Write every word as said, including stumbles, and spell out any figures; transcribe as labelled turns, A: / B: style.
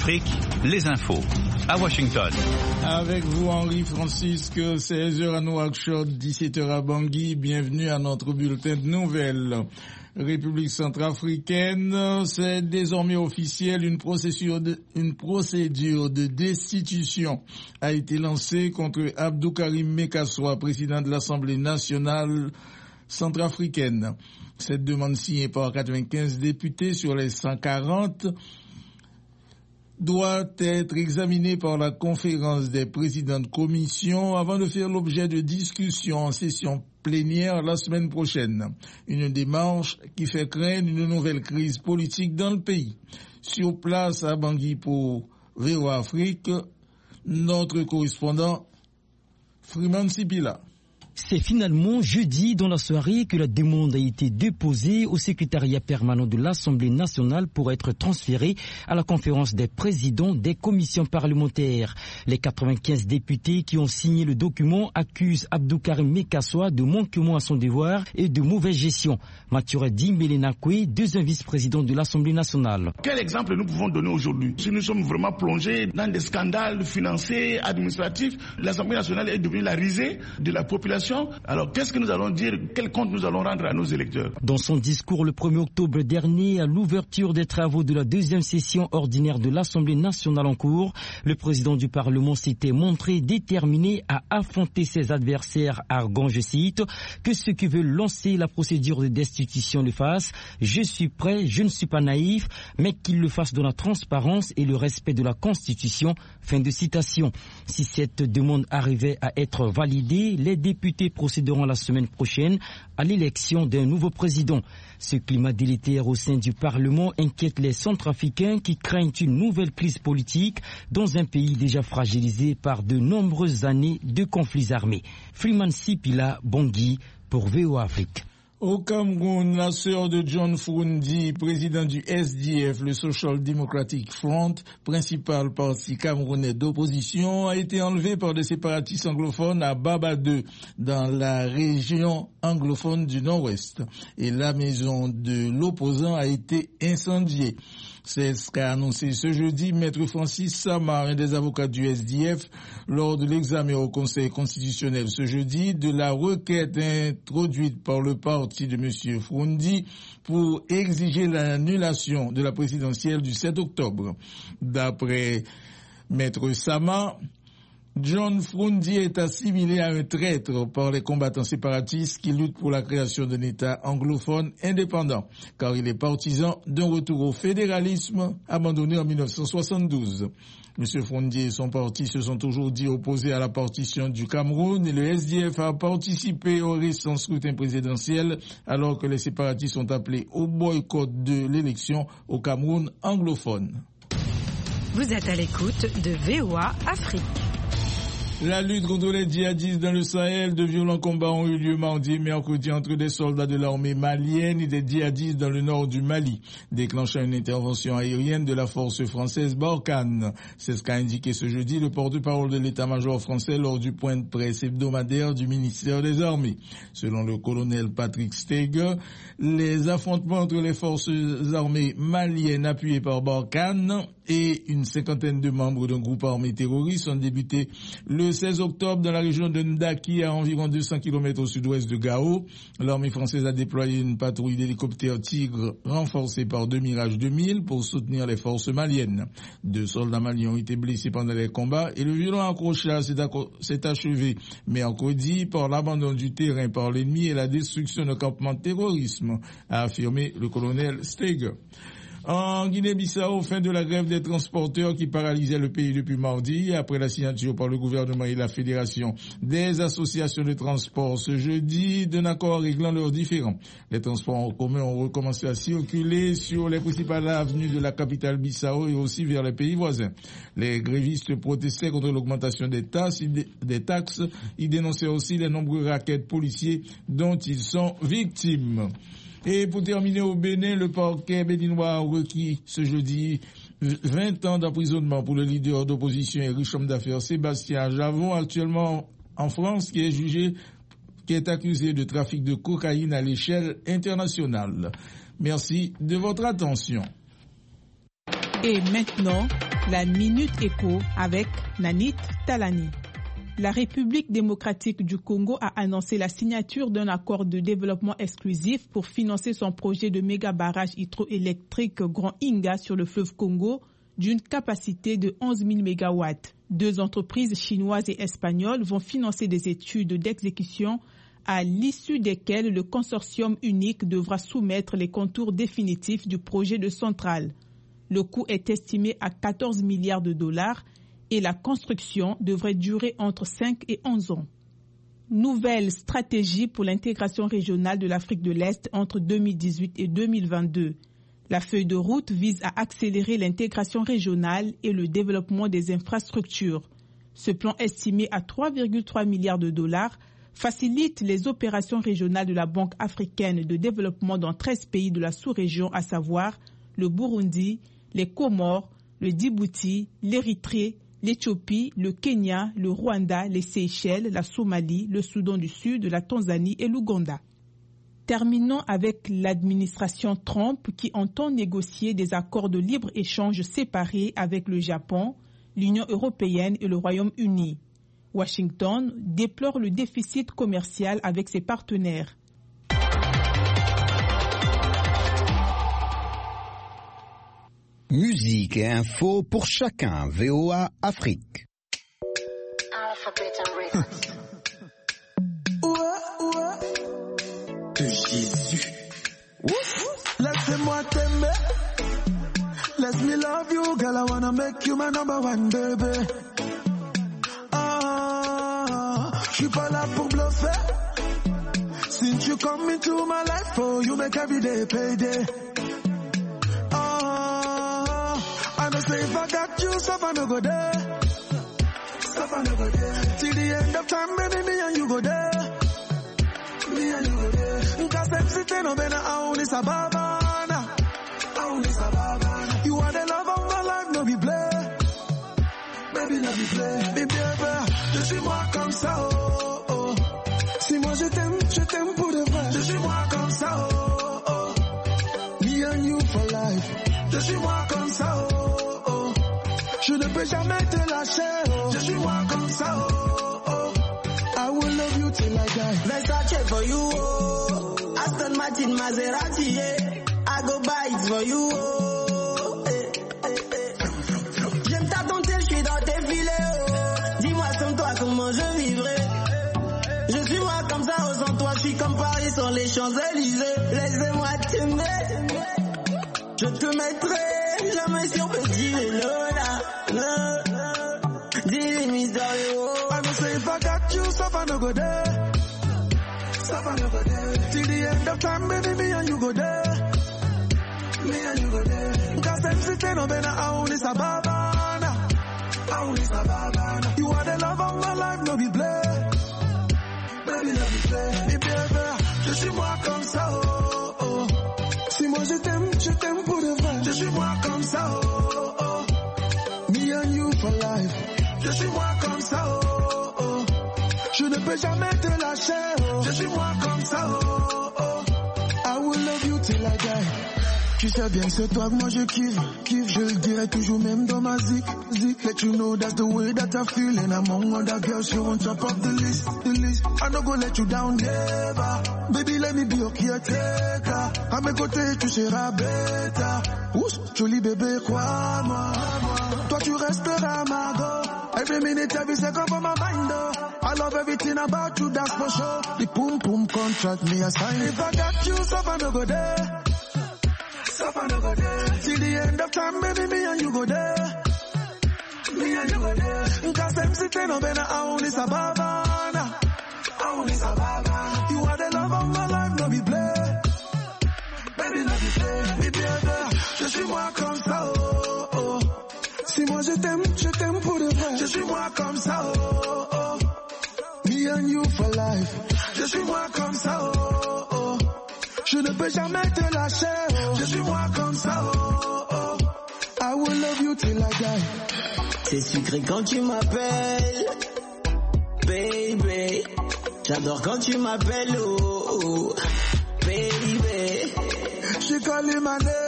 A: Afrique, les infos. À Washington.
B: Avec vous, Henri Francisque, seize heures à Nouakchott, dix-sept heures à Bangui. Bienvenue à notre bulletin de nouvelles. République centrafricaine, c'est désormais officiel, une procédure de, une procédure de destitution a été lancée contre Abdou Karim Mekassoua, président de l'Assemblée nationale centrafricaine. Cette demande signée par quatre-vingt-quinze députés sur les cent quarante doit être examinée par la conférence des présidents de commission avant de faire l'objet de discussions en session plénière la semaine prochaine. Une démarche qui fait craindre une nouvelle crise politique dans le pays. Sur place à Bangui pour V O A Afrique, notre correspondant Freeman Sipila.
C: C'est finalement jeudi dans la soirée que la demande a été déposée au secrétariat permanent de l'Assemblée nationale pour être transférée à la conférence des présidents des commissions parlementaires. Les quatre-vingt-quinze députés qui ont signé le document accusent Abdou Karim Mekassoua de manquement à son devoir et de mauvaise gestion. Maturedi Melenakwe, deuxième vice-président de l'Assemblée nationale.
D: Quel exemple nous pouvons donner aujourd'hui? Si nous sommes vraiment plongés dans des scandales financiers, administratifs, l'Assemblée nationale est devenue la risée de la population. Alors, qu'est-ce que nous allons dire? Quel compte nous allons rendre à nos électeurs?
C: Dans son discours le premier octobre dernier, à l'ouverture des travaux de la deuxième session ordinaire de l'Assemblée nationale en cours, le président du Parlement s'était montré déterminé à affronter ses adversaires, arguant, je cite, que ceux qui veulent lancer la procédure de destitution le fassent. Je suis prêt, je ne suis pas naïf, mais qu'ils le fassent dans la transparence et le respect de la Constitution. Fin de citation. Si cette demande arrivait à être validée, les députés procéderont la semaine prochaine à l'élection d'un nouveau président. Ce climat délétère au sein du Parlement inquiète les Centrafricains qui craignent une nouvelle crise politique dans un pays déjà fragilisé par de nombreuses années de conflits armés. Freeman Sipila, Bangui, pour V O A Afrique.
B: Au Cameroun, la sœur de John Froundi, président du S D F, le Social Democratic Front, principal parti camerounais d'opposition, a été enlevée par des séparatistes anglophones à Baba deux, dans la région anglophone du Nord-Ouest. Et la maison de l'opposant a été incendiée. C'est ce qu'a annoncé ce jeudi Maître Francis Samar, un des avocats du S D F, lors de l'examen au Conseil constitutionnel ce jeudi de la requête introduite par le parti de M. Froundi pour exiger l'annulation de la présidentielle du sept octobre. D'après Maître Samar, John Froundi est assimilé à un traître par les combattants séparatistes qui luttent pour la création d'un État anglophone indépendant, car il est partisan d'un retour au fédéralisme abandonné en mille neuf cent soixante-douze. M. Froundi et son parti se sont toujours dit opposés à la partition du Cameroun et le S D F a participé au récent scrutin présidentiel alors que les séparatistes ont appelé au boycott de l'élection au Cameroun anglophone.
E: Vous êtes à l'écoute de V O A Afrique.
B: La lutte contre les djihadistes dans le Sahel, de violents combats ont eu lieu mardi et mercredi entre des soldats de l'armée malienne et des djihadistes dans le nord du Mali, déclenchant une intervention aérienne de la force française Barkhane. C'est ce qu'a indiqué ce jeudi le porte-parole de l'état-major français lors du point de presse hebdomadaire du ministère des Armées. Selon le colonel Patrick Steger, les affrontements entre les forces armées maliennes appuyées par Barkhane et une cinquantaine de membres d'un groupe armé terroriste ont débuté le seize octobre dans la région de Ndaki, à environ deux cents kilomètres au sud-ouest de Gao. L'armée française a déployé une patrouille d'hélicoptères Tigre renforcée par deux Mirage deux mille pour soutenir les forces maliennes. Deux soldats maliens ont été blessés pendant les combats et le violent accrochage s'est achevé mercredi par l'abandon du terrain par l'ennemi et la destruction de campements de terrorisme, a affirmé le colonel Steger. En Guinée-Bissau, fin de la grève des transporteurs qui paralysait le pays depuis mardi, après la signature par le gouvernement et la fédération des associations de transport ce jeudi d'un accord réglant leurs différends. Les transports en commun ont recommencé à circuler sur les principales avenues de la capitale Bissau et aussi vers les pays voisins. Les grévistes protestaient contre l'augmentation des taxes, des taxes. Ils dénonçaient aussi les nombreux rackets policiers dont ils sont victimes. Et pour terminer, au Bénin, le parquet béninois a requis ce jeudi vingt ans d'emprisonnement pour le leader d'opposition et riche homme d'affaires Sébastien Javon, actuellement en France, qui est jugé, qui est accusé de trafic de cocaïne à l'échelle internationale. Merci de votre attention.
F: Et maintenant, La Minute Éco avec Nanit Talani. La République démocratique du Congo a annoncé la signature d'un accord de développement exclusif pour financer son projet de méga barrage hydroélectrique Grand Inga sur le fleuve Congo d'une capacité de onze mille mégawatts. Deux entreprises chinoises et espagnoles vont financer des études d'exécution à l'issue desquelles le consortium unique devra soumettre les contours définitifs du projet de centrale. Le coût est estimé à quatorze milliards de dollars et la construction devrait durer entre cinq et onze ans. Nouvelle stratégie pour l'intégration régionale de l'Afrique de l'Est entre deux mille dix-huit et deux mille vingt-deux. La feuille de route vise à accélérer l'intégration régionale et le développement des infrastructures. Ce plan estimé à trois virgule trois milliards de dollars facilite les opérations régionales de la Banque africaine de développement dans treize pays de la sous-région, à savoir le Burundi, les Comores, le Djibouti, l'Érythrée, l'Éthiopie, le Kenya, le Rwanda, les Seychelles, la Somalie, le Soudan du Sud, la Tanzanie et l'Ouganda. Terminons avec l'administration Trump qui entend négocier des accords de libre-échange séparés avec le Japon, l'Union européenne et le Royaume-Uni. Washington déplore le déficit commercial avec ses partenaires.
G: Musique et info pour chacun. V O A Afrique.
H: De Jésus. Laissez-moi t'aimer. Let me love you, girl. I wanna make you my number one, baby. Ah, je suis pas là pour bluffer. Since you come into my life, oh, you make every day payday. I know say if I got you, stuff I no go there. Stuff I no go there. Till the end of time, baby, me and you go there. Me and you go there. Cause them sitting on better, I only sababana. I only sababana. You are the love of my life, no be play. Baby, no be play. Baby, baby, je suis moi comme ça, oh, oh. Si moi je t'aime, je t'aime pour de vrai. Je suis moi comme ça, oh, oh. Me and you for life. Je suis moi comme ça, oh. Je ne peux jamais te lâcher, oh. Je suis moi comme ça, oh, oh. I will love you till I die.
I: Versace for you, oh. Aston Martin, Maserati, yeah. I go buy it for you, oh. Eh, eh, eh. J'aime ta dentelle, je suis dans tes filets, oh. Dis-moi sans toi comment je vivrai. Je suis moi comme ça, oh, sans toi je suis comme Paris sur les Champs-Élysées. Laissez-moi t'aimer, je te mettrai jamais sur petit vélo là. Dis mystérieux.
H: I know say if I got you, stuff I no go there. Stuff I no go there. Till the end of time, baby, me and you go there. Me and you go there. Cause them sitting on better, I only sababana. I only sababana. You are the love of my life, no be play. Baby, no be play. Baby, baby, je suis moi comme ça, oh, oh. Si moi je t'aime, je t'aime pour de vrai. Je suis moi comme ça, oh, oh. Me and you for life. Je suis moi comme ça, oh, oh. Je ne peux jamais te lâcher, oh. Je suis moi comme ça, oh, oh. I will love you till I die. Tu sais bien que c'est toi que moi je kiffe, kiffe. Je le dirai toujours même dans ma zik, zik. Let you know that's the way that I feel. And among other girls you're on top of the list, the list. I no go let you down, never. Baby let me be your caretaker. À mes côtés tu seras bêta. Oups, joli bébé, crois-moi. Toi tu resteras ma go. Every minute, every second for my mind, oh. I love everything about you, that's for sure. The boom boom contract me a sign. If I got you, stuff I no go there. Stuff I no go there. Till the end of time, baby, me and you go there. Me and you go there. Cause them sitting on better, I only sababana. I only sababana. You are the love of my life, no be play. Baby, no be play. Baby, baby, je suis moi comme ça, oh, oh. Si moi je t'aime, je t'aime pour de vrai. Je suis moi comme ça, oh, oh. Me and you for life. Je suis moi comme ça, oh, oh. Je ne peux jamais te lâcher, oh. Je suis moi comme ça, oh, oh. I will love you till I die.
I: C'est sucré quand tu m'appelles, baby. J'adore quand tu m'appelles, oh, oh. Baby.
H: She calling my name.